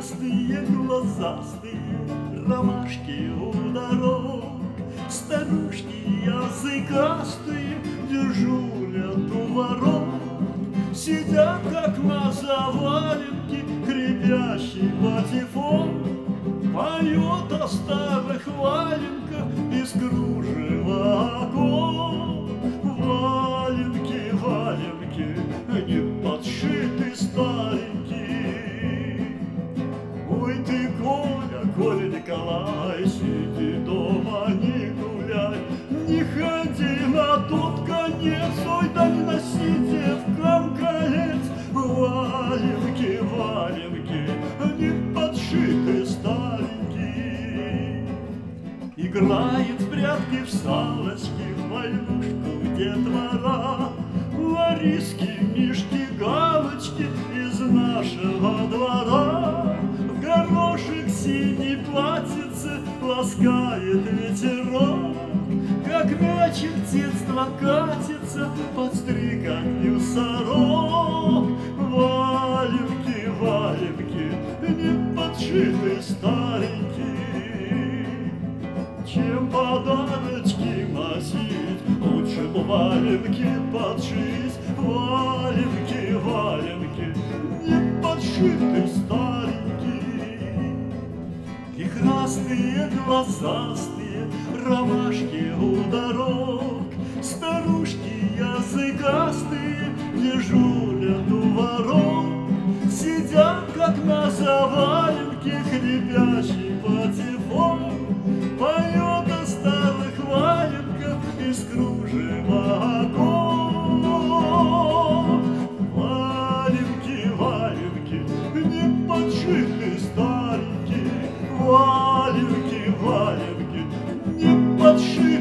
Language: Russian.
красные глазастые ромашки у дорог, старушки языкастые дежурят у ворот, сидят как на заваленке крепящий патефон, поет о старых валенках из кружева окон. Валенки, валенки, не подшиты старенькие. Ой ты, Коля, Коля Николай, сиди дома, не гуляй, не ходи на тот конец, ой, да не носите в колец. Валенки, валенки, не подшиты старенькие. Играет в прятки, в салочки, в войнушку детвора, Лариски, Мишки, Галочки из нашего двора. В горошек синий платьице ласкает ветерок, как мячик детства катится под стриганью сорок. Валенки, валенки, не подшиты старенькие. Чем подарочки носить, лучше валенки подшить. Валенки, валенки, не подшиты старенькие. И красные глазастые ромашки у дорог, старушки языкастые дежурят у ворот, сидят как на заваленке хрипящий патефон, поет о старых валенках из кружева окон. Валенки, валенки, не подшиты старенькие. Валенки, валенки, не подшиты.